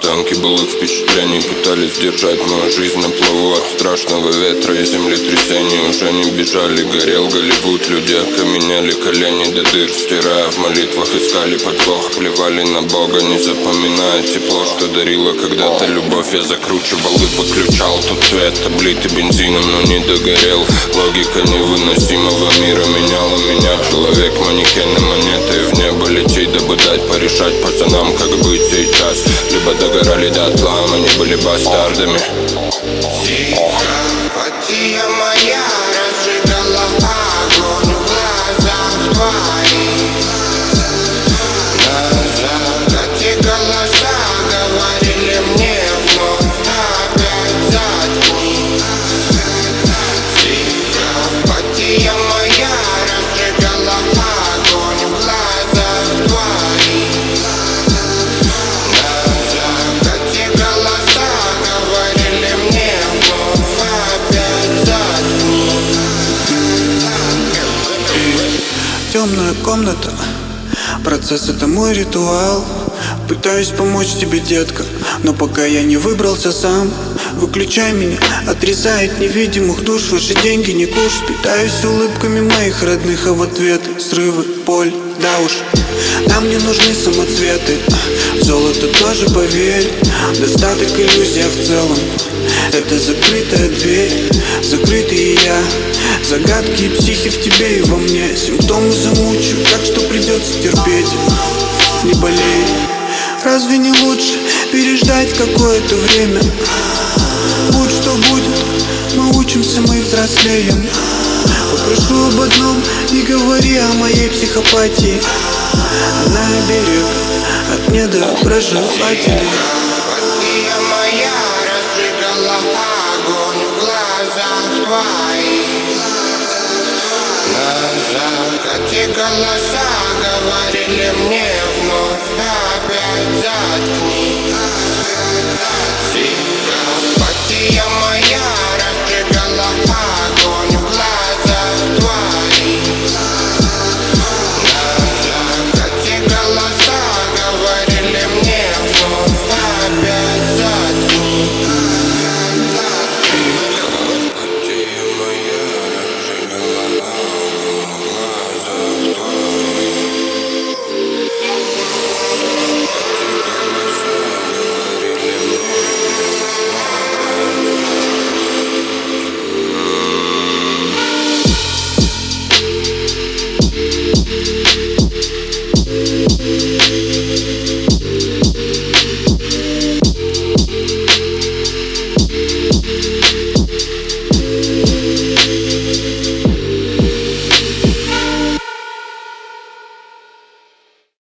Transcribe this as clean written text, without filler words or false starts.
Останки былых впечатлений пытались держать мою жизнь на плаву от страшного ветра и землетрясений. Уже не бежали, горел Голливуд. Люди окаменели, колени до дыр стирая, в молитвах искали подвох. Плевали на Бога, не запоминая тепло, что дарила когда-то любовь. Я закручивал и подключал тот цвет, облитый бензином, но не догорел. Логика невыносимого мира меняла меня. Человек, манекен и монеты, в небо лететь, дабы дать порешать пацанам, как быть сейчас. Либо догорали дотла, мы не были бастардами. Симпатия моя разжигала огонь в глазах твоих. На закате голоса говорили мне вновь опять заткни. Симпатия моя разжигала огонь в глазах твоих. На закате голоса говорили мне вновь опять заткни. Темная комната, процесс — это мой ритуал. Пытаюсь помочь тебе, детка, но пока я не выбрался сам. Выключай меня, отрезает невидимых душ. Ваши деньги не куш. Питаюсь улыбками моих родных, а в ответ срывы, боль, да уж. Нам не нужны самоцветы, золото тоже, поверь. Достаток, иллюзия в целом. Это закрытая дверь, закрытый я. Загадки и психи в тебе и во мне. Симптомы замучу, так что придется терпеть. Не болей. Разве не лучше переждать какое-то время? Будь что будет, мы учимся, мы взрослеем. Попрошу об одном, не говори о моей психопатии. Она берег от недоброжелателей. Симпатия моя разжигала огонь в глазах твоих. На закате голоса говорили мне вновь опять заткни.